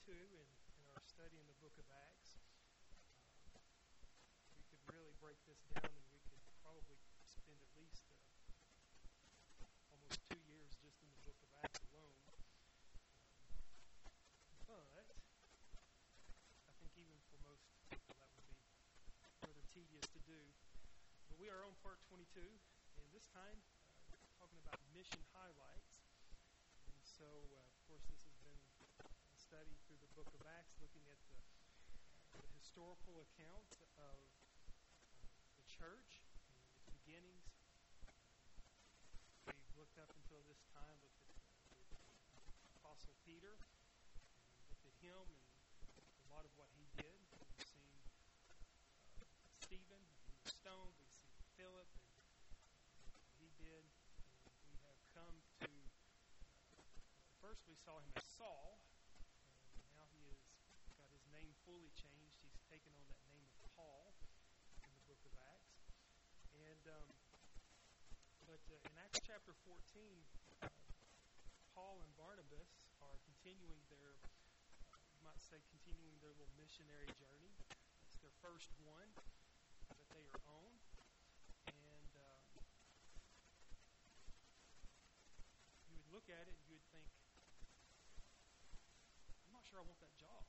in our study in the book of Acts. We could really break this down and we could probably spend at least almost 2 years just in the book of Acts alone. But I think even for most people that would be rather tedious to do. But we are on part 22, and this time we're talking about mission highlights. And so, of course, this has been a study through the book of Acts, looking at the historical account of the church and its beginnings. We've looked up until this time, looked at the Apostle Peter, and looked at him and a lot of what he did. We've seen Stephen, he was stoned. We've seen Philip and what he did. And we have come to, first we saw him as Saul, and now he has got his name fully changed. He's taken on that name of Paul in the book of Acts. And but in Acts chapter 14, Paul and Barnabas are continuing their, you might say, continuing their little missionary journey. It's their first one that they are on. And you would look at it and you would think, I'm not sure I want that job.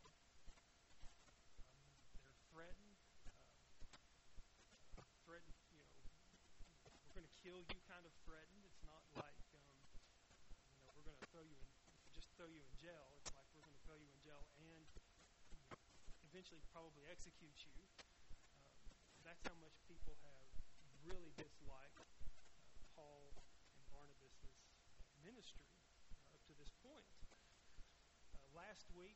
They're threatened, we're going to kill you kind of threatened. It's not like, we're going to throw you in jail. It's like we're going to throw you in jail and eventually probably execute you. That's how much people have really disliked Paul and Barnabas' ministry up to this point. Last week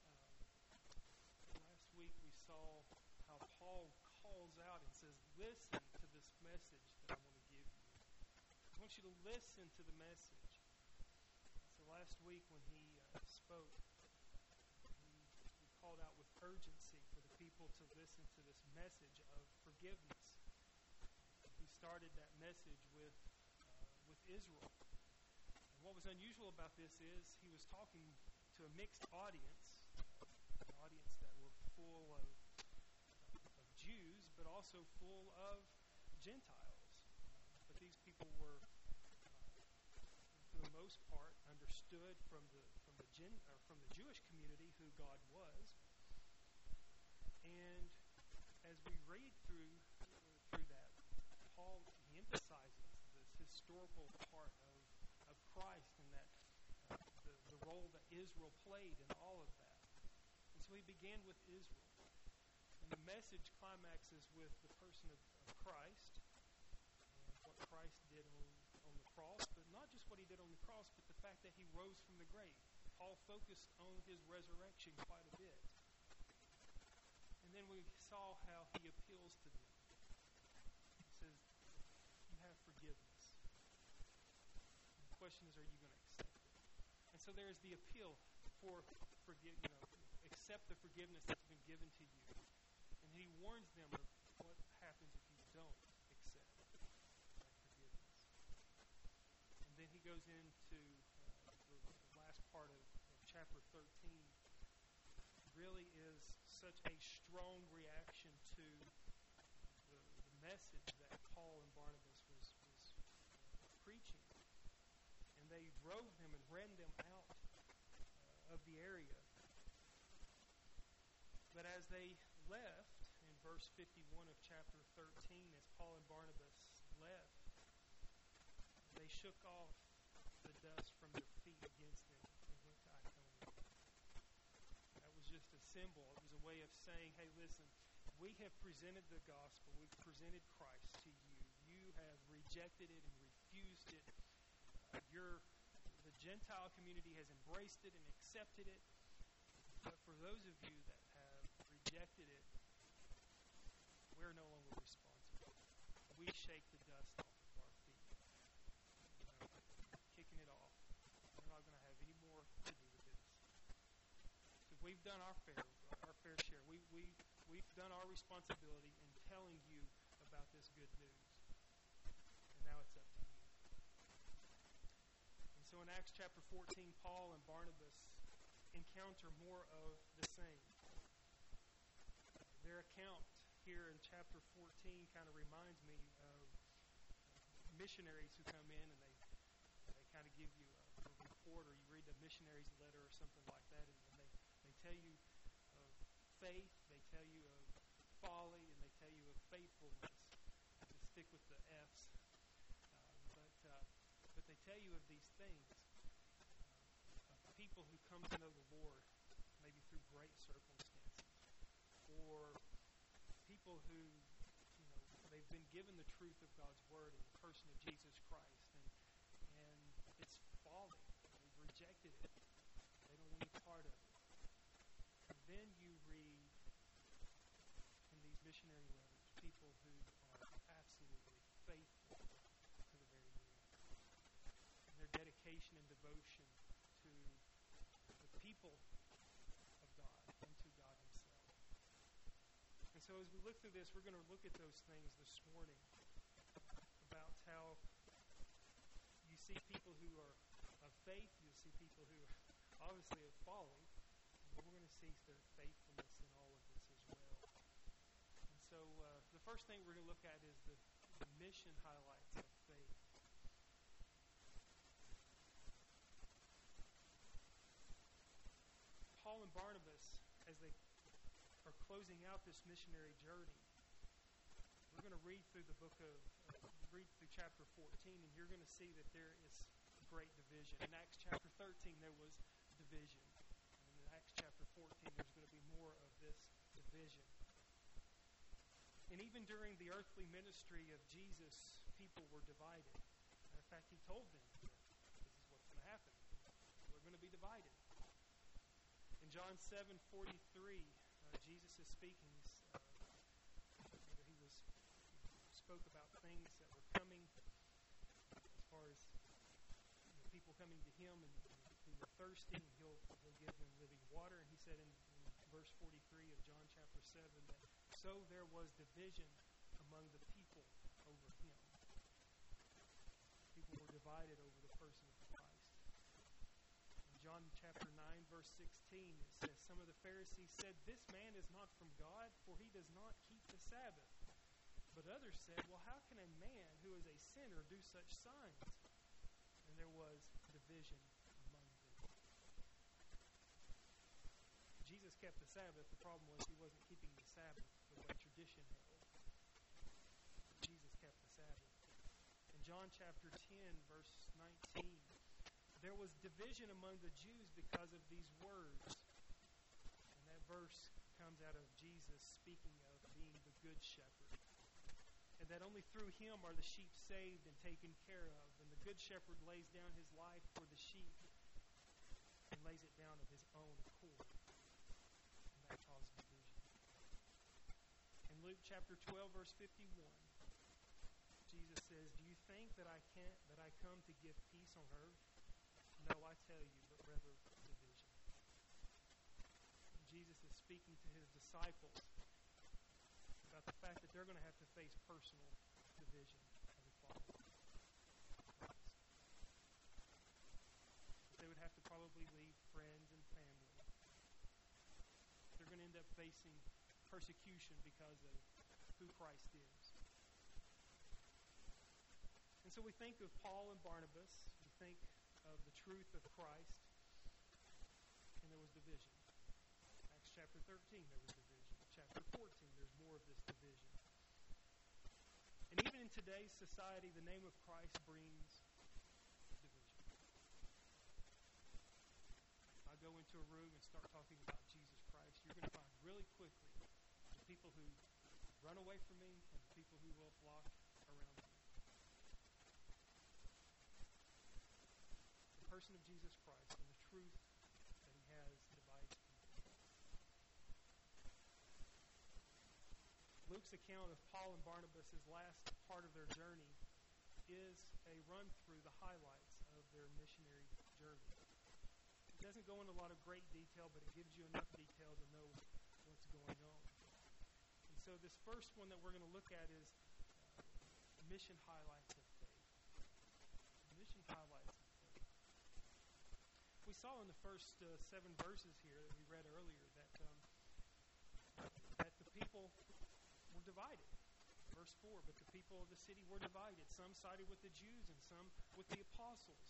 we saw how Paul calls out and says, listen to this message that I want to give you. I want you to listen to the message. So last week when he spoke, he called out with urgency for the people to listen to this message of forgiveness. He started that message with Israel. And what was unusual about this is he was talking to a mixed audience, an audience that were full of Jews, but also full of Gentiles. But these people were, for the most part, understood from the Jewish community who God was. And as we read through that, Paul emphasizes this historical part of Christ and that the role that Israel played in all of that. And so he began with Israel. And the message climaxes with the person of Christ and what Christ did on the cross, but not just what he did on the cross, but the fact that he rose from the grave. Paul focused on his resurrection quite a bit. And then we saw how he appeals to them. He says, you have forgiveness. And the question is, are you going to accept it? And so there's the appeal for accept the forgiveness that's been given to you. And he warns them of what happens if you don't accept that forgiveness. And then he goes into the last part of chapter 13. Really is such a strong reaction to the message that Paul and Barnabas was preaching. And they drove them and ran them out of the area. But as they left, in verse 51 of chapter 13, as Paul and Barnabas left, they shook off the dust from their feet against them and went to Iconium. That was just a symbol. It was a way of saying, hey, listen, we have presented the gospel. We've presented Christ to you. You have rejected it and refused it. The Gentile community has embraced it and accepted it. But for those of you that have rejected it, we're no longer responsible. We shake the dust off of our feet. Kicking it off. We're not going to have any more to do with this. So we've done our fair share. We've done our responsibility in telling you about this good news. And now it's up to you. And so in Acts chapter 14, Paul and Barnabas encounter more of the same. Their account here in chapter 14 kind of reminds me of missionaries who come in and they kind of give you a report, or you read a missionary's letter or something like that, and they tell you of faith, they tell you of folly, and they tell you of faithfulness. To stick with the F's. But they tell you of these things. People who come to know the Lord, maybe through great circumstances, or people who, they've been given the truth of God's Word in the person of Jesus Christ, and it's folly. They've rejected it. They don't want any part of it. And then you read in these missionary letters people who are absolutely faithful to the very end. And their dedication and devotion to the people of God and to God Himself. And so as we look through this, we're going to look at those things this morning about how you see people who are of faith, you'll see people who are obviously of folly, but we're going to see their faithfulness in all of this as well. And so the first thing we're going to look at is the mission highlights of faith. Paul and Barnabas, as they are closing out this missionary journey, we're going to read through chapter 14, and you're going to see that there is great division. In Acts chapter 13, there was division. And in Acts chapter 14, there's going to be more of this division. And even during the earthly ministry of Jesus, people were divided. In fact, He told them that this is what's going to happen. We're going to be divided. In John 7:43, Jesus is speaking. He spoke about things that were coming, as far as people coming to Him and who were thirsty, and He'll give them living water. And He said in verse 43 of John chapter 7 that so there was division among the people over Him. People were divided over the person of Christ. In John chapter 9, verse 16, it says, some of the Pharisees said, this man is not from God, for he does not keep the Sabbath. But others said, well, how can a man who is a sinner do such signs? And there was division among them. Jesus kept the Sabbath. The problem was He wasn't keeping the Sabbath the way tradition held. Jesus kept the Sabbath. In John chapter 10, verse 19, there was division among the Jews because of these words. And that verse comes out of Jesus speaking of being the good shepherd. And that only through Him are the sheep saved and taken care of. And the good shepherd lays down his life for the sheep and lays it down of his own accord. And that caused division. In Luke chapter 12, verse 51, Jesus says, do you think that I come to give peace on earth? No, I tell you, but rather division. And Jesus is speaking to His disciples about the fact that they're going to have to face personal division as a follower of Christ. They would have to probably leave friends and family. They're going to end up facing persecution because of who Christ is. And so we think of Paul and Barnabas, we think of the truth of Christ, and there was division. Acts chapter 13, there was division. Chapter 14, there's more of this division. And even in today's society, the name of Christ brings division. If I go into a room and start talking about Jesus Christ, you're going to find really quickly the people who run away from me and the people who will flock around me. The person of Jesus Christ and the truth that He has divides people. Luke's account of Paul and Barnabas' last part of their journey is a run-through the highlights of their missionary journey. It doesn't go into a lot of great detail, but it gives you enough detail to know what's going on. And so this first one that we're going to look at is mission highlights of faith. Mission highlights of faith. We saw in the first 7 verses here that we read earlier that the people were divided. Verse 4, but the people of the city were divided. Some sided with the Jews and some with the apostles.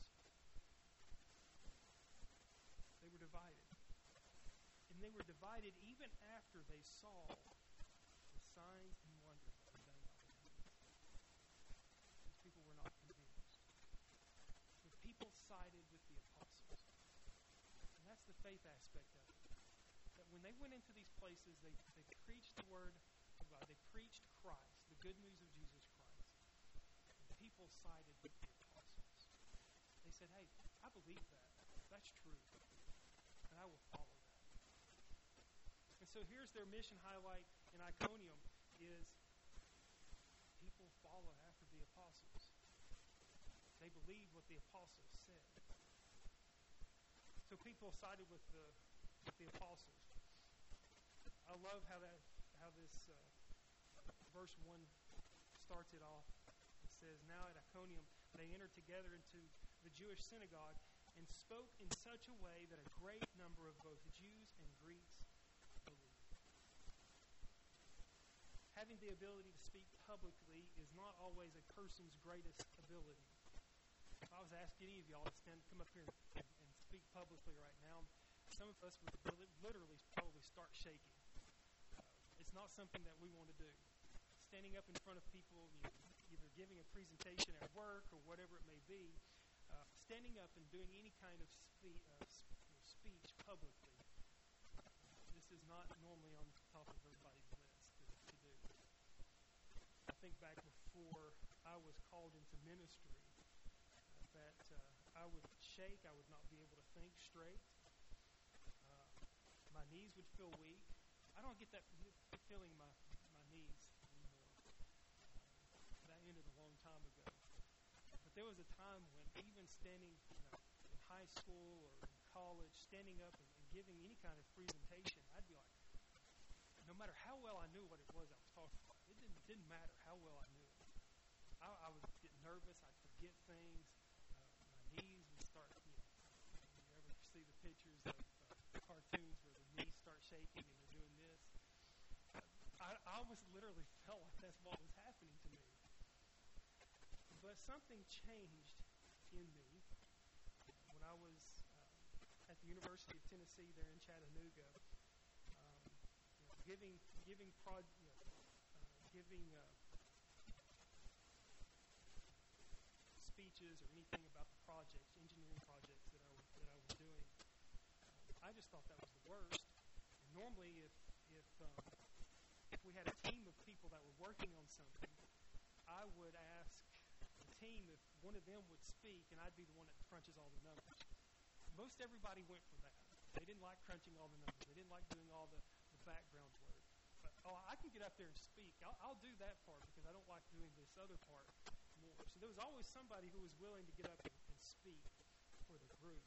They were divided. And they were divided even after they saw the signs and wonders that were done by the demons. These people were not convinced. The people sided with the apostles. And that's the faith aspect of it. That when they went into these places, they preached the word of God. They preached Christ, the good news of Jesus Christ. And the people sided with the apostles. They said, hey, I believe that. That's true. And I will follow that. And so here's their mission highlight in Iconium is people follow after the apostles. They believe what the apostles said. So people sided with the apostles. I love how this verse 1 starts it off. It says, now at Iconium they entered together into the Jewish synagogue and spoke in such a way that a great number of both Jews and Greeks believed. Having the ability to speak publicly is not always a person's greatest ability. If I was asking any of y'all to come up here and speak publicly right now, some of us would literally probably start shaking. It's not something that we want to do. Standing up in front of people, either giving a presentation at work or whatever it may be, standing up and doing any kind of speech publicly, this is not normally on top of everybody's list to do. I think back before I was called into ministry, that I would shake, I would not be able to think straight. My knees would feel weak. I don't get that feeling in my knees anymore. That ended a long time ago. But there was a time when even standing in high school or in college, standing up and giving any kind of presentation, I'd be like, no matter how well I knew what it was I was talking about, it didn't matter how well I knew it. I would get nervous. I'd forget things. My knees would start, you ever see the pictures of cartoons where the knees start shaking and they're doing this? I almost literally felt like that's what was happening to me. But something changed in me when I was at the University of Tennessee there in Chattanooga, giving speeches or anything about the projects, engineering projects that I was doing. I just thought that was the worst. And normally, if we had a team of people that were working on something, I would ask the team if one of them would speak, and I'd be the one that crunches all the numbers. Most everybody went for that. They didn't like crunching all the numbers. They didn't like doing all the background work. But, I can get up there and speak. I'll do that part because I don't like doing this other part more. So there was always somebody who was willing to get up and speak for the group.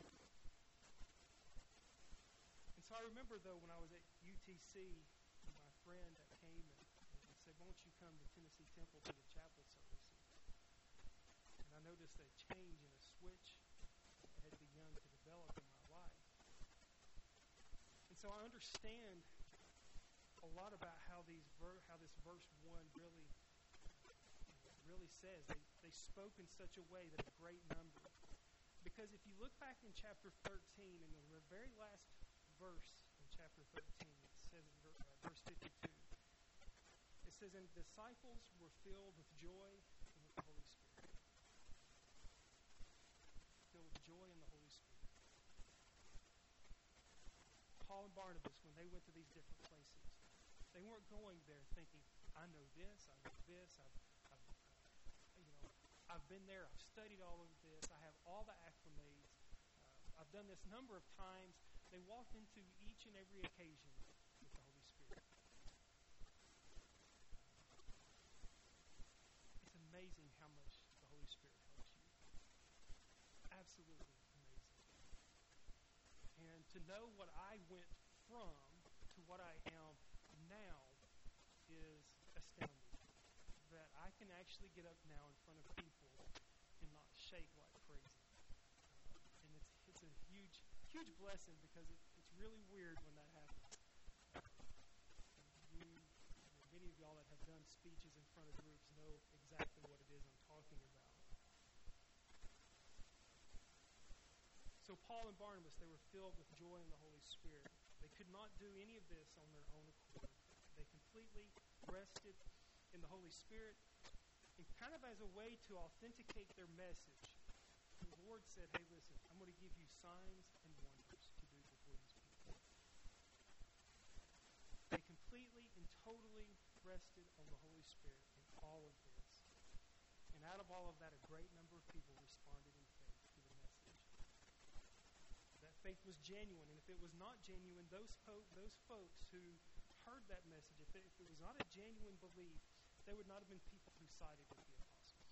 And so I remember, though, when I was at UTC, my friend that came and said, why don't you come to Tennessee Temple to the chapel services? And I noticed a change and a switch that had begun to develop in my life. And so I understand a lot about how this verse 1 really says. They spoke in such a way that a great number. Because if you look back in chapter 13, in the very last verse in chapter 13, it says in verse 52, it says, and the disciples were filled with joy and with the Holy Spirit. Filled with joy and the Holy Spirit. Paul and Barnabas, when they went to these different places, they weren't going there thinking, I know this, I know this, I've been there, I've studied all of this, I have all the acclimates, I've done this number of times. They walked into each and every occasion with the Holy Spirit. It's amazing how much the Holy Spirit helps you. Absolutely amazing. And to know what I went from to what I am now is astounding. That I can actually get up now in front of people and not shake like crazy. And it's a huge huge blessing because it's really weird when that happens. Many of y'all that have done speeches in front of groups know exactly what it is I'm talking about. So Paul and Barnabas, they were filled with joy in the Holy Spirit. They could not do any of this on their own accord. They completely rested in the Holy Spirit, and kind of as a way to authenticate their message, the Lord said, hey, listen, I'm going to give you signs and wonders to do before these people. They completely and totally rested on the Holy Spirit in all of this. And out of all of that, a great number of people responded in faith to the message. That faith was genuine, and if it was not genuine, those folks who heard that message, if it was not a genuine belief, they would not have been people who sided with the apostles.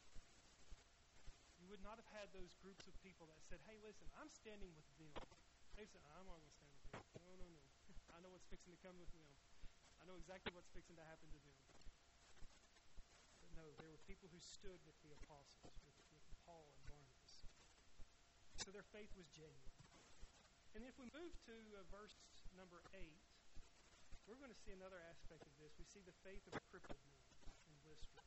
You would not have had those groups of people that said, hey, listen, I'm standing with them. They said, I'm not going to stand with them. No. I know what's fixing to come with them. I know exactly what's fixing to happen to them. But no, there were people who stood with the apostles, with Paul and Barnabas. So their faith was genuine. And if we move to verse number 8, we're going to see another aspect of this. We see the faith of a crippled man in Lystra.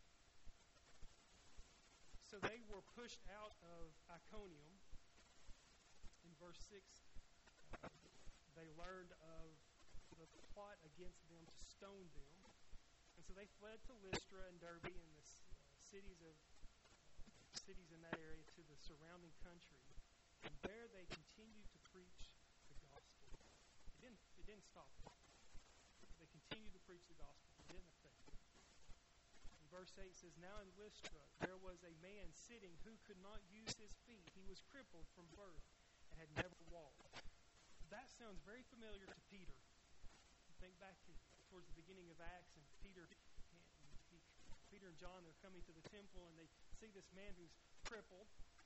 So they were pushed out of Iconium. In verse 6, they learned of the plot against them to stone them. And so they fled to Lystra and Derbe and the cities in that area to the surrounding country. And there they continued to preach the gospel. It didn't stop them. They continued to preach the gospel. It didn't affect them. And verse 8 says, now in Lystra there was a man sitting who could not use his feet. He was crippled from birth and had never walked. That sounds very familiar to Peter. Think back towards the beginning of Acts, and Peter and John are coming to the temple, and they see this man who's crippled.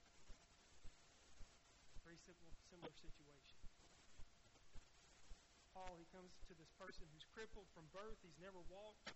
Very similar situation. Paul, he comes to this person who's crippled from birth. He's never walked.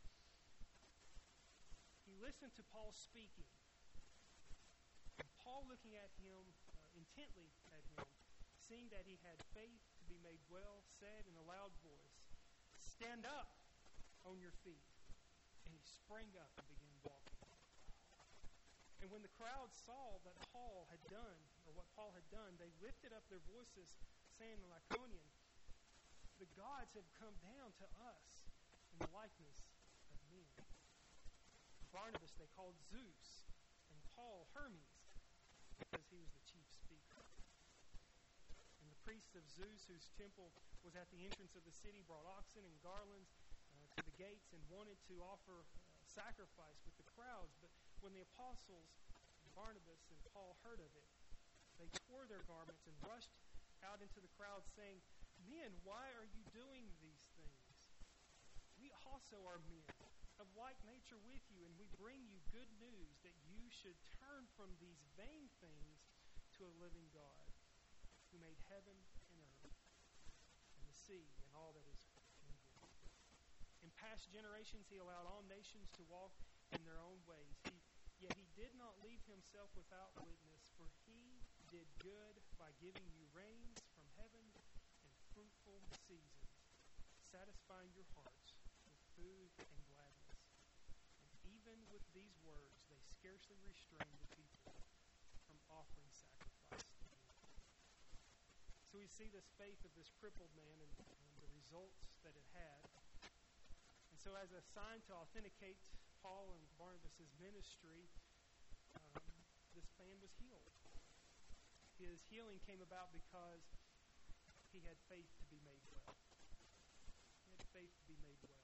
He listened to Paul speaking. And Paul, looking at him, intently at him, seeing that he had faith to be made well, said in a loud voice, stand up on your feet. And he sprang up and began walking. And when the crowd saw that Paul had done, or what Paul had done, they lifted up their voices, saying in Lycaonian, the gods have come down to us in the likeness of men. Barnabas they called Zeus, and Paul Hermes, because he was the chief speaker. And the priests of Zeus, whose temple was at the entrance of the city, brought oxen and garlands to the gates and wanted to offer sacrifice with the crowds. But when the apostles, Barnabas and Paul, heard of it, they tore their garments and rushed out into the crowd, saying, men, why are you doing these things? We also are men of like nature with you, and we bring you good news that you should turn from these vain things to a living God, who made heaven and earth, and the sea, and all that is in them. In past generations he allowed all nations to walk in their own ways. Yet he did not leave himself without witness, for he did good by giving you rains from heaven and fruitful seasons, satisfying your hearts with food and gladness. And even with these words, they scarcely restrained the people from offering sacrifice to him. So we see this faith of this crippled man and the results that it had. And so as a sign to authenticate Paul and Barnabas' ministry, this man was healed. His healing came about because he had faith to be made well. He had faith to be made well.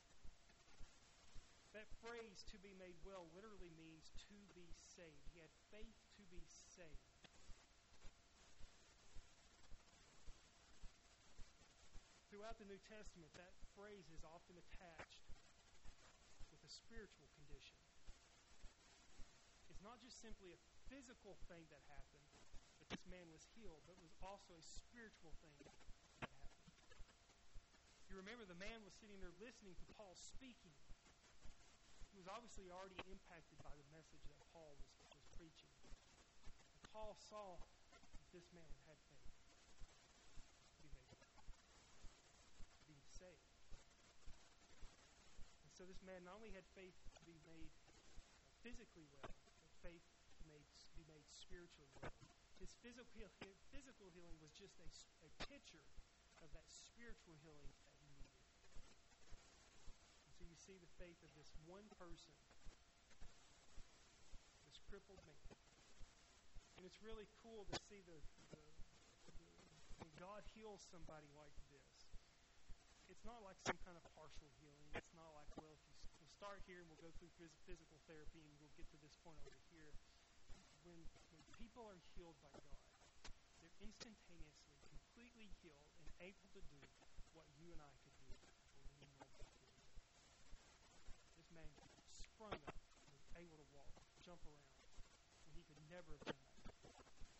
That phrase, to be made well, literally means to be saved. He had faith to be saved. Throughout the New Testament, that phrase is often attached with a spiritual condition. It's not just simply a physical thing that happened, that this man was healed, but it was also a spiritual thing that happened. You remember the man was sitting there listening to Paul speaking. He was obviously already impacted by the message that Paul was preaching. And Paul saw that this man had faith. So this man not only had faith to be made physically well, but faith to be made spiritually well. His physical healing was just a picture of that spiritual healing that he needed. And so you see the faith of this one person, this crippled man. And it's really cool to see when God heals somebody like this. It's not like some kind of partial healing. It's not like, well, if we'll start here and we'll go through physical therapy and we'll get to this point over here. When people are healed by God, they're instantaneously, completely healed and able to do what you and I could do or any normal human. This man sprung up, was able to walk, jump around, when he could never have done that before.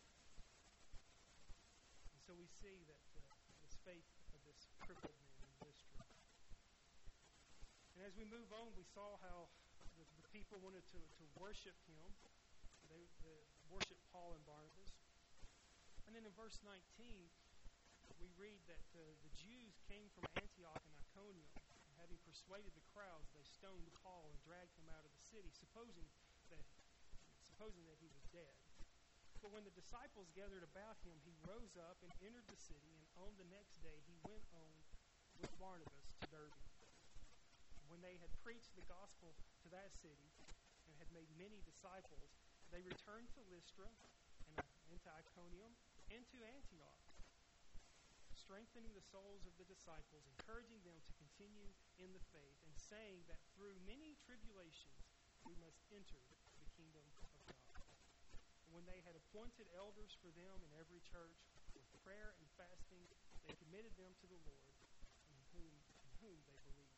And so we see that this faith of this crippled man in Lystra. And as we move on, we saw how the people wanted to worship him. They worship Paul and Barnabas. And then in verse 19, we read that the Jews came from Antioch and Iconium, and having persuaded the crowds, they stoned Paul and dragged him out of the city, supposing that he was dead. But when the disciples gathered about him, he rose up and entered the city, and on the next day he went on with Barnabas to Derbe. When they had preached the gospel to that city and had made many disciples, they returned to Lystra and to Iconium and to Antioch, strengthening the souls of the disciples, encouraging them to continue in the faith, and saying that through many tribulations we must enter the kingdom of God. And when they had appointed elders for them in every church, with prayer and fasting, they committed them to the Lord, in whom they believed.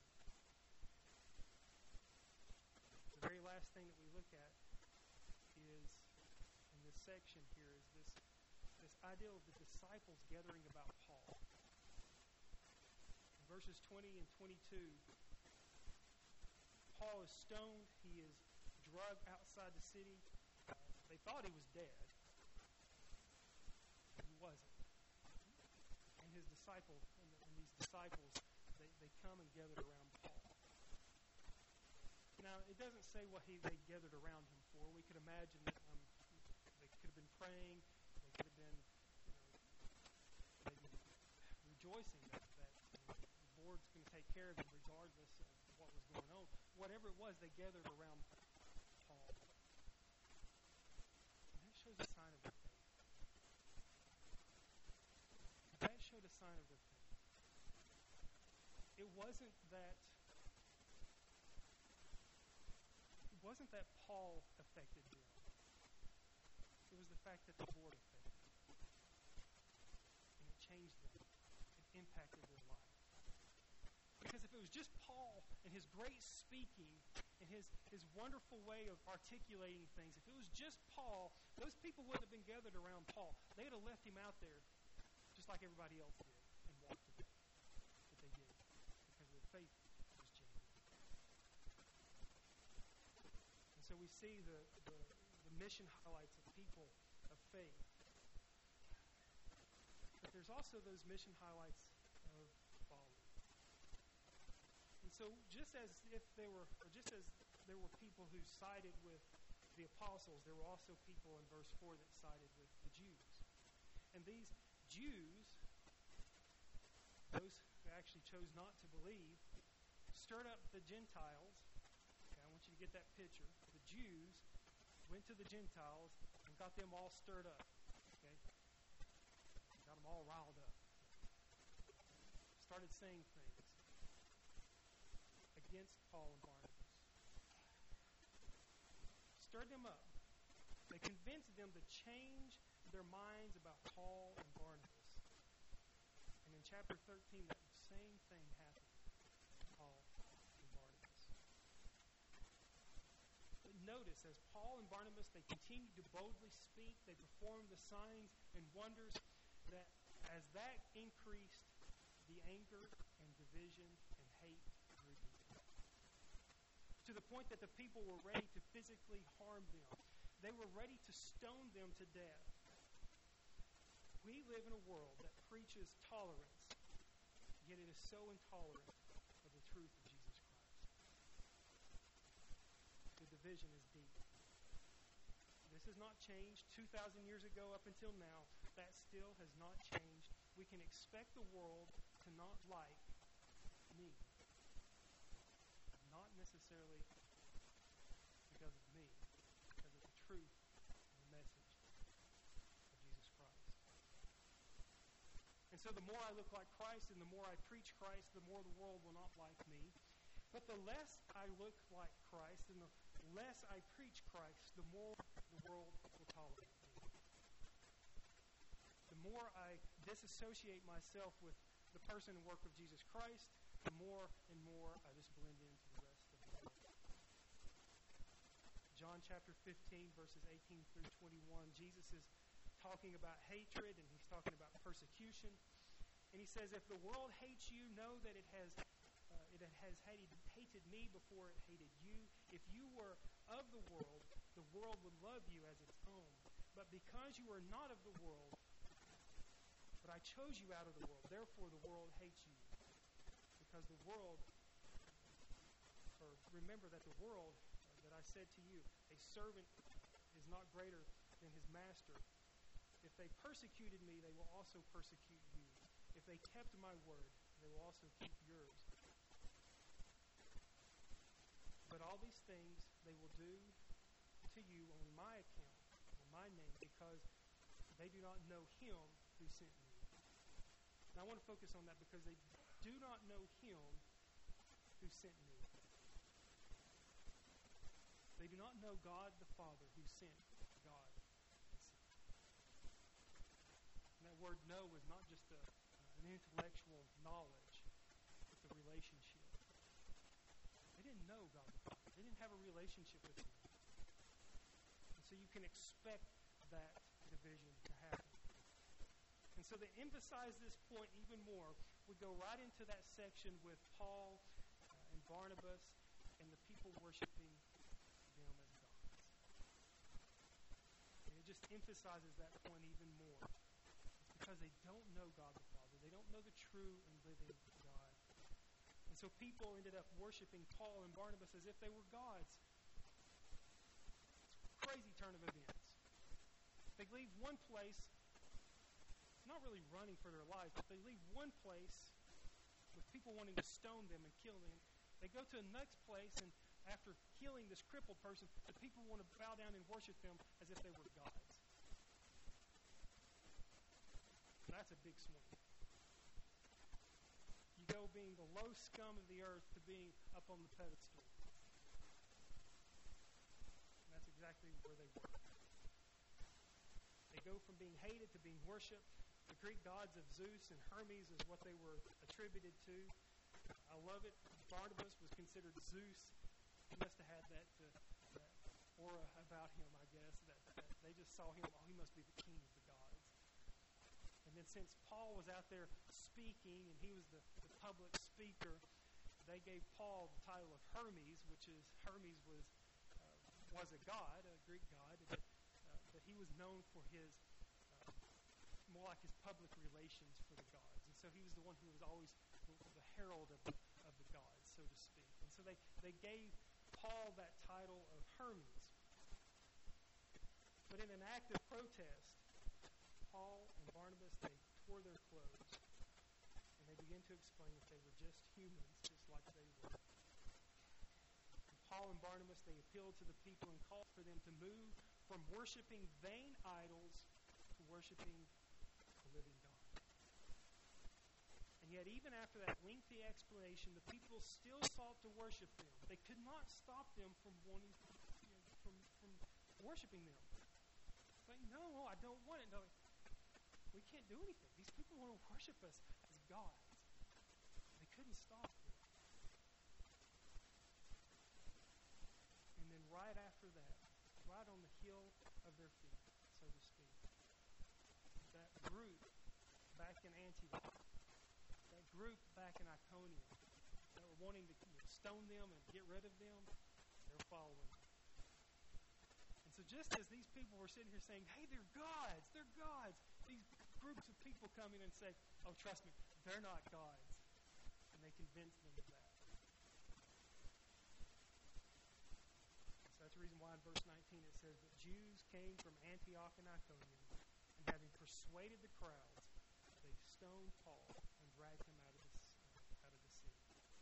The very last thing that we look at is, in this section here, is this idea of the disciples gathering about Paul. In verses 20 and 22, Paul is stoned. He is drugged outside the city. They thought he was dead, but he wasn't. And these disciples, they come and gathered around Paul. Now, it doesn't say what they gathered around him for. We could imagine that they could have been praying. They could have been, maybe rejoicing that the Lord's going to take care of them regardless of what was going on. Whatever it was, they gathered around Paul. And that shows a sign of their faith. That showed a sign of their faith. It wasn't that Paul affected them. It was the fact that the Lord affected them. And it changed them. It impacted their life. Because if it was just Paul and his great speaking and his wonderful way of articulating things, if it was just Paul, those people wouldn't have been gathered around Paul. They would have left him out there just like everybody else did and walked away. But they did. Because their faith was genuine. And so we see the mission highlights of people of faith. But there's also those mission highlights of followers. And so just as there were people who sided with the apostles, there were also people in verse 4 that sided with the Jews. And these Jews, those who actually chose not to believe, stirred up the Gentiles. Okay, I want you to get that picture. The Jews went to the Gentiles and got them all stirred up. Okay? Got them all riled up. Started saying things against Paul and Barnabas. Stirred them up. They convinced them to change their minds about Paul and Barnabas. And in chapter 13, that same thing happened to Paul and Barnabas. But notice, as Paul and Barnabas, they continued to boldly speak, they performed the signs and wonders, that as that increased, the anger and division and hate grew deeper. To the point that the people were ready to physically harm them. They were ready to stone them to death. We live in a world that preaches tolerance, yet it is so intolerant of the truth of Jesus Christ. division is deep. This has not changed 2,000 years ago up until now. That still has not changed. We can expect the world to not like me. Not necessarily because of me, because of the truth and the message of Jesus Christ. And so the more I look like Christ and the more I preach Christ, the more the world will not like me. But the less I look like Christ and the less I preach Christ, the more the world will tolerate me. The more I disassociate myself with the person and work of Jesus Christ, the more and more I just blend into the rest of the world. John chapter 15, verses 18 through 21, Jesus is talking about hatred and he's talking about persecution. And he says, if the world hates you, know that it has hated me before it hated you. If you were of the world would love you as its own. But because you are not of the world, but I chose you out of the world, therefore the world hates you. Because the world, or remember that the world, that I said to you, a servant is not greater than his master. If they persecuted me, they will also persecute you. If they kept my word, they will also keep yours. But all these things they will do to you on my account, on my name, because they do not know him who sent me. Now I want to focus on that because they do not know him who sent me. They do not know God the Father who sent God the Son. And that word know is not just an intellectual knowledge, it's a relationship. They didn't know God the Father. They didn't have a relationship with him. And so you can expect that division to happen. And so to emphasize this point even more, we go right into that section with Paul and Barnabas and the people worshiping them as gods. And it just emphasizes that point even more. Because they don't know God the Father. They don't know the true and living God. And so people ended up worshiping Paul and Barnabas as if they were gods. It's a crazy turn of events. They leave one place, not really running for their lives, but they leave one place with people wanting to stone them and kill them. They go to the next place, and after healing this crippled person, the people want to bow down and worship them as if they were gods. And that's a big swing. You go being the low scum of the earth to being up on the pedestal. And that's exactly where they were. They go from being hated to being worshipped. The Greek gods of Zeus and Hermes is what they were attributed to. I love it. Barnabas was considered Zeus. He must have had that aura about him, I guess, that they just saw him, oh, he must be the king of the gods. And then since Paul was out there speaking, and he was the public speaker, they gave Paul the title of Hermes, which is, Hermes was a god, a Greek god, but he was known for his, more like his public relations for the gods. And so he was the one who was always the herald of the gods, so to speak. And so they gave Paul that title of Hermes. But in an act of protest, Paul and Barnabas, they tore their clothes, and they began to explain that they were just humans, just like they were. And Paul and Barnabas, they appealed to the people and called for them to move from worshiping vain idols to worshiping the living God. And yet, even after that lengthy explanation, the people still sought to worship them. They could not stop them from wanting from worshiping them. It's like, no, I don't want it. No, we can't do anything. These people want to worship us as gods. They couldn't stop them. And then right after that, right on the heel of their feet, so to speak, that group back in Antioch, that group back in Iconium, that were wanting to stone them and get rid of them, they're following them. And so just as these people were sitting here saying, hey, they're gods, these groups of people come in and say, oh, trust me, they're not gods. And they convince them of that. So that's the reason why in verse 19 it says that Jews came from Antioch and Iconium, and having persuaded the crowds, they stoned Paul and dragged him out of the city.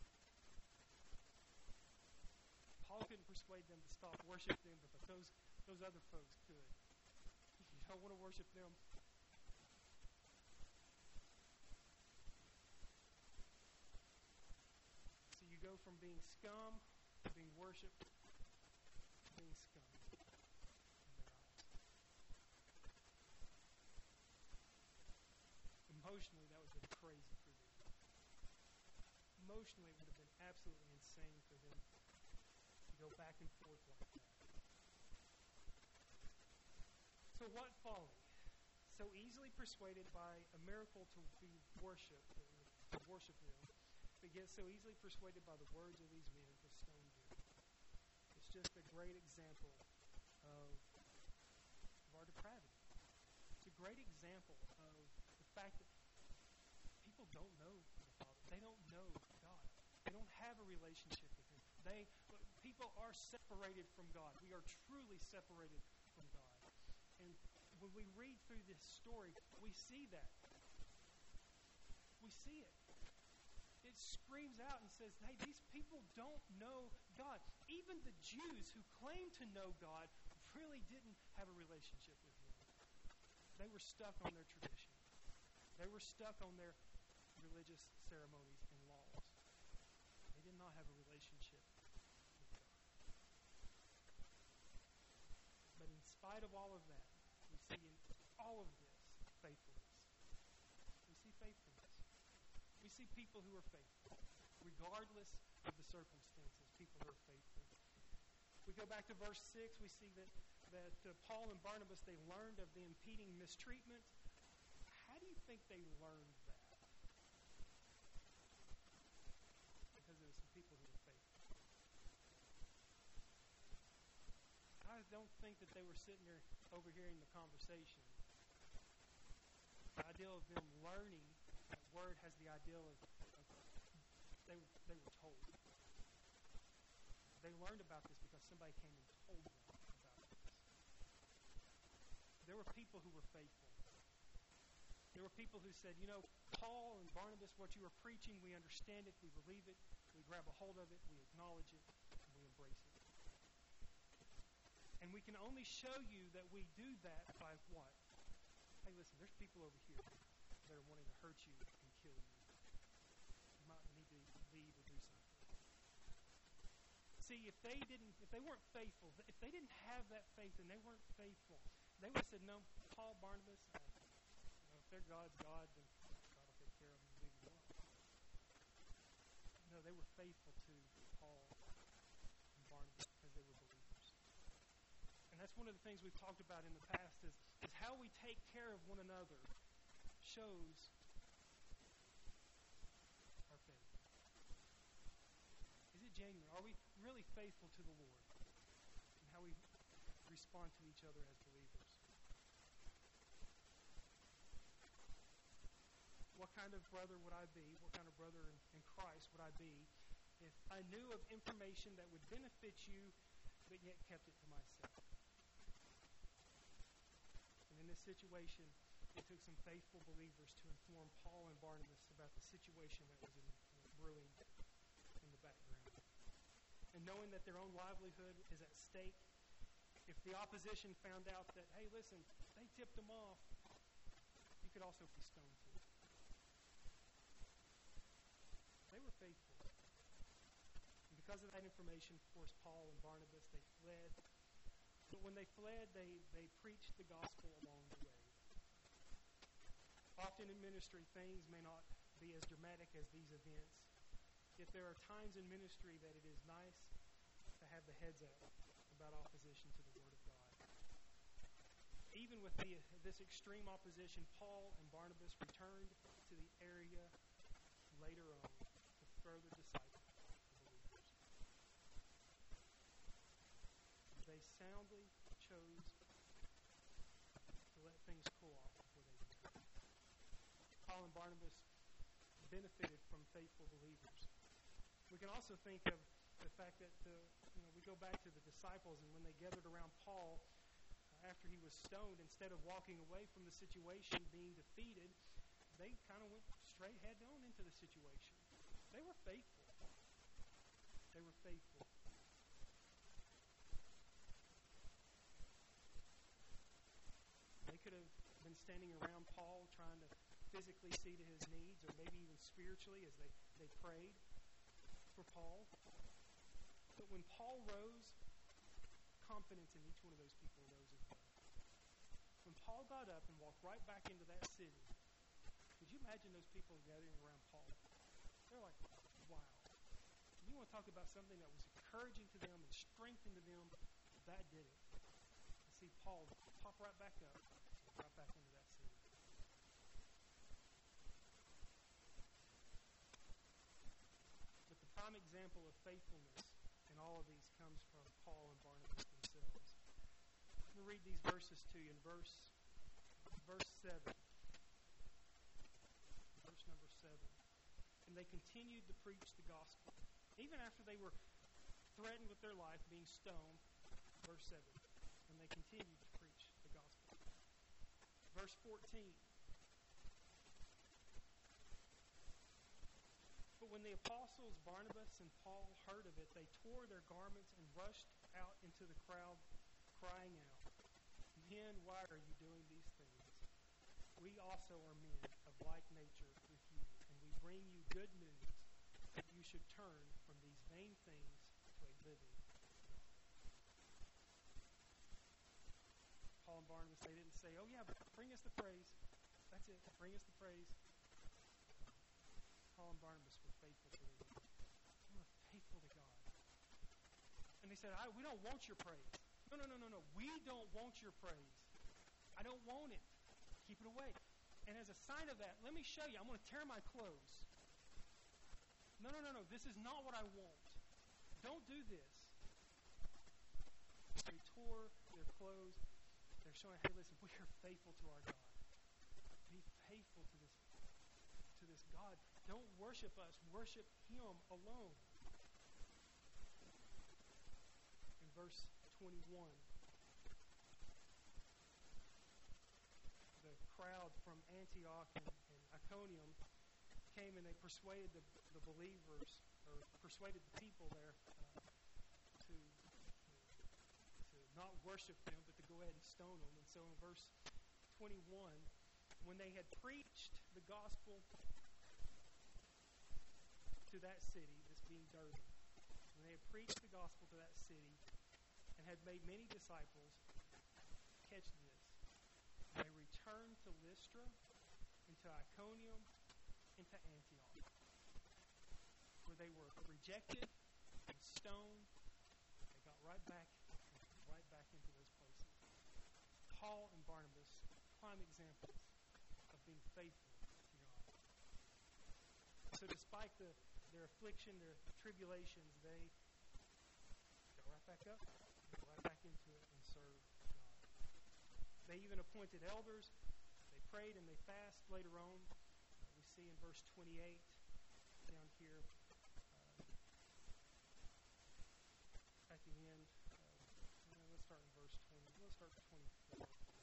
Paul couldn't persuade them to stop worshiping, but those other folks could. You don't want to worship them? So you go from being scum to being worshipped to being scum in their eyes. Emotionally, that would have been crazy for them. Emotionally, it would have been absolutely insane for them to go back and forth like that. So what folly? So easily persuaded by a miracle to be worshipped, to worship them, but yet so easily persuaded by the words of these men to stone them. It's just a great example of our depravity. It's a great example of the fact that people don't know the Father. They don't know God. They don't have a relationship with Him. People are separated from God. We are truly separated from God. And when we read through this story, we see that. We see it. It screams out and says, hey, these people don't know God. Even the Jews who claim to know God really didn't have a relationship with Him. They were stuck on their tradition. They were stuck on their religious ceremonies and laws. They did not have a relationship with God. But in spite of all of that, we see in all of this faithfulness. We see faithfulness. We see people who are faithful, regardless of the circumstances, people who are faithful. We go back to verse 6, we see that Paul and Barnabas, they learned of the impeding mistreatment. How do you think they learned that? Because there were some people who were faithful. I don't think that they were sitting there overhearing the conversation. The idea of them learning, that word has the idea of they were told. They learned about this because somebody came and told them about this. There were people who were faithful. There were people who said, Paul and Barnabas, what you are preaching, we understand it, we believe it, we grab a hold of it, we acknowledge it, and we embrace it. And we can only show you that we do that by what? Hey, listen, there's people over here that are wanting to hurt you and kill you. You might need to leave or do something. See, if they weren't faithful, if they didn't have that faith and they weren't faithful, they would have said, no, Paul, Barnabas, if their God's God, then God will take care of them and leave them alone. No, they were faithful to Paul and Barnabas because they were believers. And that's one of the things we've talked about in the past is how we take care of one another shows our faith. Is it genuine? Are we really faithful to the Lord in how we respond to each other as believers? What kind of brother would I be? What kind of brother in Christ would I be if I knew of information that would benefit you but yet kept it to myself? And in this situation, it took some faithful believers to inform Paul and Barnabas about the situation that was brewing in the background. And knowing that their own livelihood is at stake, if the opposition found out that, hey, listen, they tipped them off, you could also be stoned too. They were faithful. And because of that information, of course, Paul and Barnabas, they fled. But when they fled, they preached the gospel along the way. Often in ministry, things may not be as dramatic as these events. Yet there are times in ministry that it is nice to have the heads up about opposition to the Word of God. Even with this extreme opposition, Paul and Barnabas returned to the area later on to further disciple the believers. They soundly chose to let things cool off before they returned. Paul and Barnabas benefited from faithful believers. We can also think of the fact that we go back to the disciples, and when they gathered around Paul after he was stoned, instead of walking away from the situation being defeated, they kind of went straight head on into the situation. They were faithful. They were faithful. They could have been standing around Paul trying to physically see to his needs, or maybe even spiritually as they prayed for Paul. But when Paul rose, confidence in each one of those people rose as well. When Paul got up and walked right back into that city, could you imagine those people gathering around Paul? They're like, wow. And you want to talk about something that was encouraging to them and strengthening to them? That did it. I see Paul pop right back up, right back into that city. But the prime example of faithfulness in all of these comes from Paul and Barnabas themselves. I'm going to read these verses to you in verse 7. Verse number 7. And they continued to preach the gospel, even after they were threatened with their life, being stoned. Verse 7. And they continued to preach the gospel. Verse 14. But when the apostles Barnabas and Paul heard of it, they tore their garments and rushed out into the crowd, crying out, "Men, why are you doing these things? We also are men of like nature with you, and we bring you good news that you should turn from these vain things to a living God." Paul and Barnabas, they didn't say, "Oh yeah, bring us the praise. That's it. Bring us the praise." Paul and Barnabas were faithful to their word. They were faithful to God. And they said, "We don't want your praise. No. We don't want your praise. I don't want it. Keep it away. And as a sign of that, let me show you. I'm going to tear my clothes. No. This is not what I want. Don't do this." They tore their clothes. They're showing, hey, listen, we are faithful to our God. Be faithful to this God. Don't worship us. Worship Him alone. In verse 21, the crowd from Antioch and Iconium came and they persuaded the believers, or persuaded the people there to not worship them, but to go ahead and stone them. And so in verse 21, when they had preached the gospel to that city, this being Derbe, when they had preached the gospel to that city and had made many disciples, catch this, they returned to Lystra, and to Iconium, and to Antioch, where they were rejected and stoned. They got right back into those places. Paul and Barnabas, prime examples of being faithful to God. So despite their affliction, their tribulations, they got right back up, got right back into it, and served God. They even appointed elders. They prayed and they fasted later on. We see in verse 28 down here at the end. Let's start in verse 20. Let's start with 24.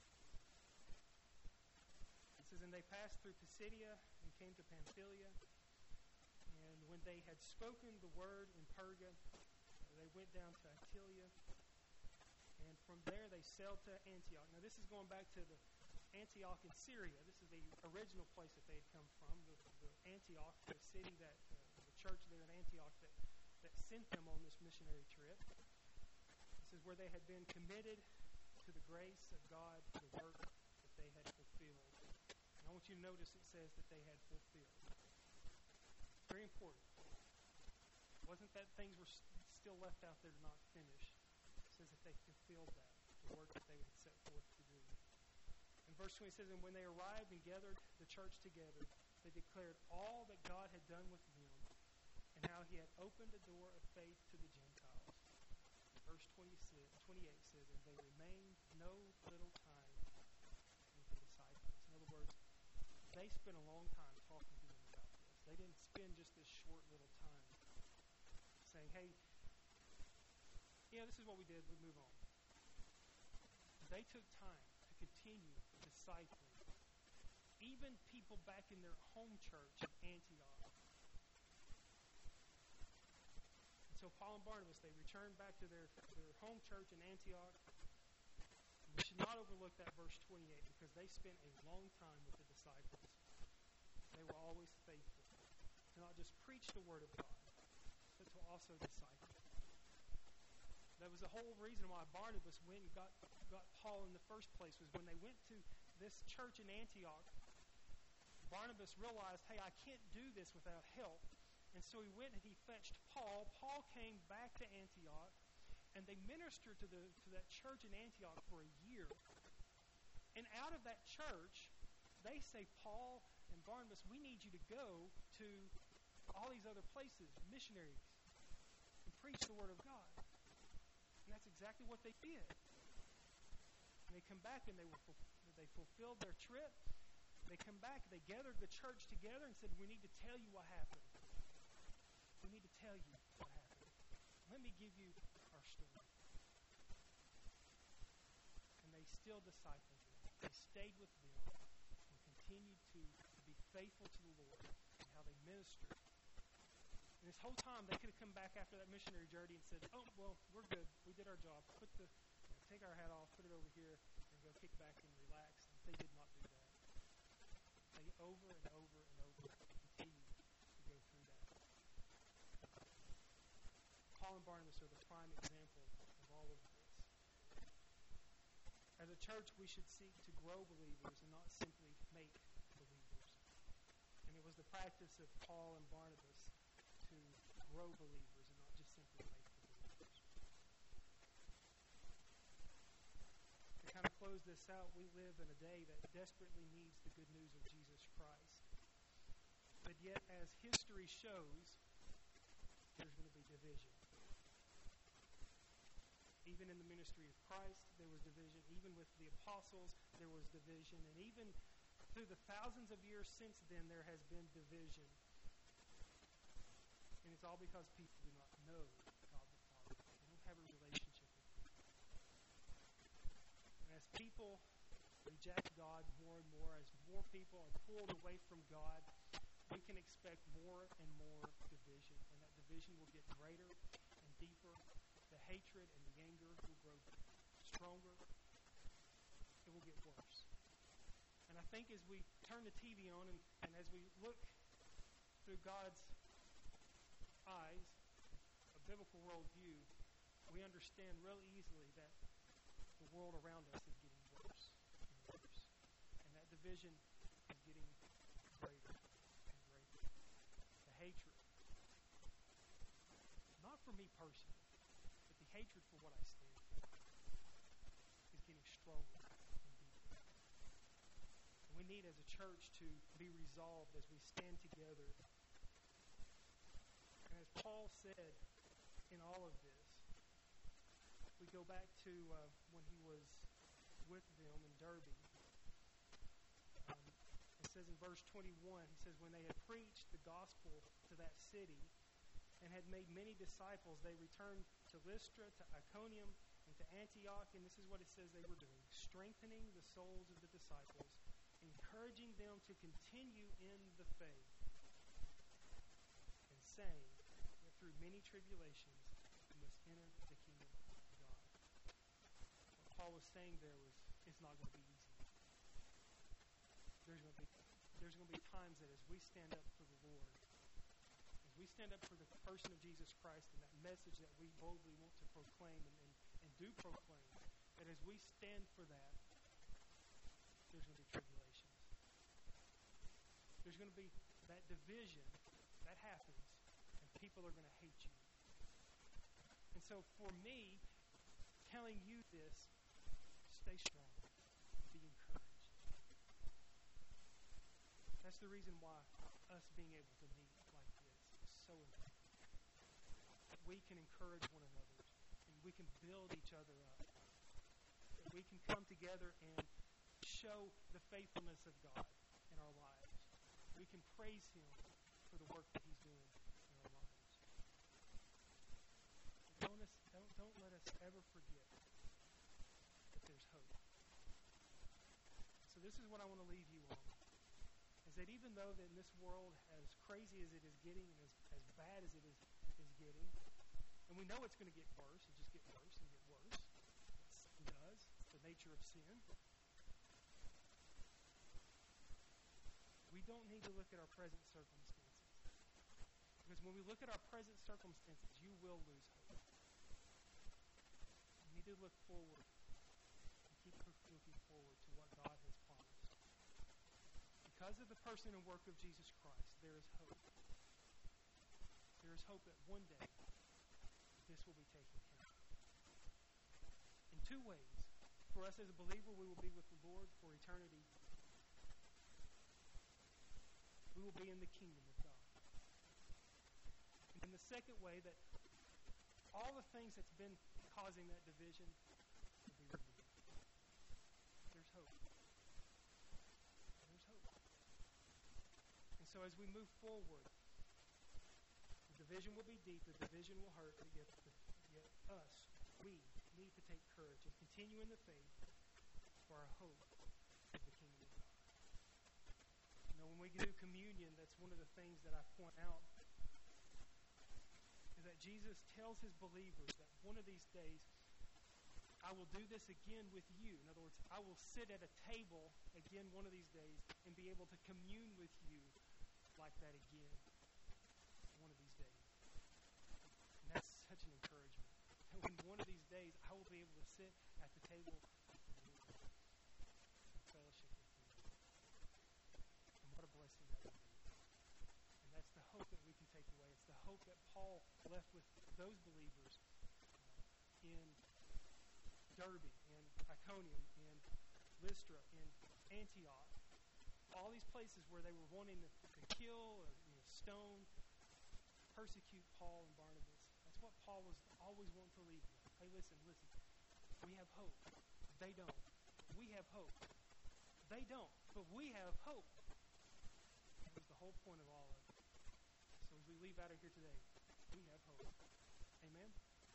It says, "And they passed through Pisidia and came to Pamphylia. And when they had spoken the word in Perga, they went down to Attalia. And from there they sailed to Antioch." Now this is going back to the Antioch in Syria. This is the original place that they had come from. The Antioch, the city that, the church there in Antioch that sent them on this missionary trip. This is where they had been committed to the grace of God, to the work that they had fulfilled. And I want you to notice it says that they had fulfilled. Very important. It wasn't that things were still left out there to not finish. It says that they fulfilled that, the work that they had set forth to do. In verse 20 it says, "And when they arrived and gathered the church together, they declared all that God had done with them, and how He had opened a door of faith to the Gentiles." Verse 28 says, "And they remained no little time with the disciples." In other words, they spent a long time talking to them about this. They didn't spend just this short little time saying, "Hey, this is what we did. We move on. They took time to continue discipling even people back in their home church in Antioch. And so Paul and Barnabas, they returned back to their home church in Antioch. We should not overlook that verse 28 because they spent a long time with the disciples. They were always faithful to not just preach the Word of God, but to also disciple. That was the whole reason why Barnabas went and got Paul in the first place, was when they went to this church in Antioch, Barnabas realized, hey, I can't do this without help. And so he went and he fetched Paul. Paul came back to Antioch, and they ministered to that church in Antioch for a year. And out of that church, they say, Paul and Barnabas, we need you to go to all these other places, missionaries, and preach the Word of God. And that's exactly what they did. And they come back and they fulfilled their trip. They come back, they gathered the church together and said, we need to tell you what happened. We need to tell you what happened. Let me give you our story. And they still discipled them. They stayed with them and continued to be faithful to the Lord and how they ministered. And this whole time, they could have come back after that missionary journey and said, oh, well, we're good. We did our job. Take our hat off, put it over here, and go kick back and relax. They did not do that. They over and over and over continued to go through that. Paul and Barnabas are the prime example of all of this. As a church, we should seek to grow believers and not simply make believers. And it was the practice of Paul and Barnabas to grow believers and not just simply make believers. To kind of close this out, we live in a day that desperately needs the good news of Jesus Christ. But yet, as history shows, there's going to be division. Even in the ministry of Christ, there was division. Even with the apostles, there was division. And even through the thousands of years since then, there has been division. And it's all because people do not know God the Father. They don't have a relationship with Him. And as people reject God more and more, as more people are pulled away from God, we can expect more and more division. And that division will get greater and deeper. The hatred and the anger will grow stronger. It will get worse. And I think as we turn the TV on and as we look through God's eyes, a biblical worldview, we understand real easily that the world around us is getting worse and worse. And that division is getting greater and greater. The hatred, not for me personally, but the hatred for what I stand for is getting stronger and deeper. And we need as a church to be resolved as we stand together. And as Paul said in all of this, we go back to when he was with them in Derbe. It says in verse 21, he says, when they had preached the gospel to that city and had made many disciples, they returned to Lystra, to Iconium, and to Antioch. And this is what it says they were doing: strengthening the souls of the disciples, encouraging them to continue in the faith, and saying that through many tribulations you must enter the kingdom of God. What Paul was saying there was, it's not going to be easy. There's going to be times that as we stand up for the Lord, as we stand up for the person of Jesus Christ and that message that we boldly want to proclaim and do proclaim, that as we stand for that, there's going to be tribulations. There's going to be that division that happens, and people are going to hate you. And so for me, telling you this, stay strong, be encouraged. That's the reason why us being able to meet like this is so important. That we can encourage one another, and we can build each other up. That we can come together and show the faithfulness of God in our lives. We can praise Him for the work that He's doing in our lives. don't let us ever forget that there's hope. So this is what I want to leave you on. Is that even though that in this world, as crazy as it is getting and as bad as it is getting, and we know it's going to get worse, it just gets worse and get worse. It does. It's the nature of sin. We don't need to look at our present circumstances. Because when we look at our present circumstances, you will lose hope. We need to look forward and keep looking forward to what God has promised. Because of the person and work of Jesus Christ, there is hope. There is hope that one day this will be taken care of. In two ways. For us as a believer, we will be with the Lord for eternity. We will be in the kingdom of God. And in the second way, that all the things that's been causing that division will be removed. There's hope. There's hope. And so as we move forward, the division will be deep, the division will hurt, but yet us, we need to take courage and continue in the faith for our hope of the kingdom of God. You know, when we do communion, that's one of the things that I point out, is that Jesus tells his believers that one of these days, I will do this again with you. In other words, I will sit at a table again one of these days and be able to commune with you like that again one of these days. And that's such an encouragement. And when one of these days I will be able to sit at the table with the Lord and fellowship with the Lord. And what a blessing that will be. And that's the hope that we can take away. It's the hope that Paul left with those believers in Derbe and Iconium and Lystra and Antioch. All these places where they were wanting to kill or stone, persecute Paul and Barnabas. That's what Paul was always wanting to leave with. Hey, listen. We have hope. They don't. We have hope. They don't. But we have hope. That was the whole point of all of it. So as we leave out of here today, we have hope. Amen?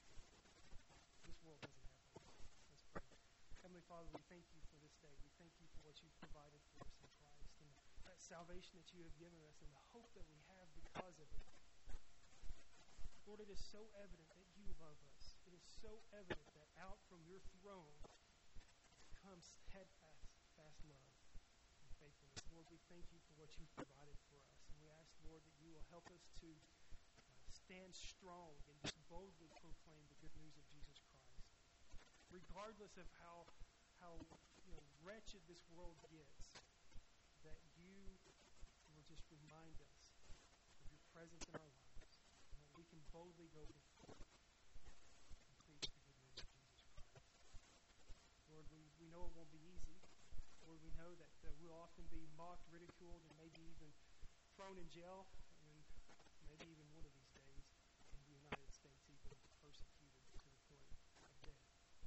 This world doesn't have hope. Let's pray. Heavenly Father, we thank you for this day. We thank you for what you've provided for us in Christ and that salvation that you have given us and the hope that we have because of it. Lord, it is so evident that you love us. It is so evident that out from your throne comes steadfast love and faithfulness. Lord, we thank you for what you've provided for us. And we ask, Lord, that you will help us to stand strong and just boldly proclaim the good news of Jesus Christ. Regardless of how wretched this world gets, that you will just remind us of your presence in our lives, and that we can boldly go before and preach the good news of Jesus Christ. Lord, we know it won't be easy. Lord, we know that we'll often be mocked, ridiculed, and maybe even thrown in jail, and maybe even one of these days in the United States even persecuted to the point of death.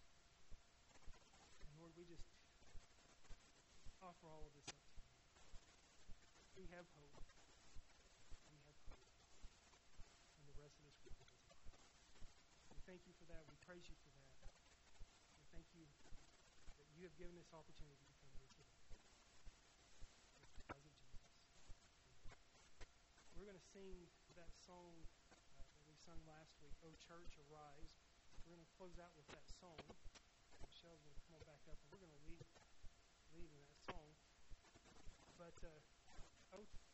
And Lord, we just offer all of this up to you. We have hope. We have hope. And the rest of this world does not. We thank you for that. We praise you for that. We thank you that you have given this opportunity to come here today. It's because of Jesus. We're going to sing that song that we sung last week, "O Church, Arise." We're going to close out with that song. Michelle's going to come on back up, and we're going to lead in that song. But,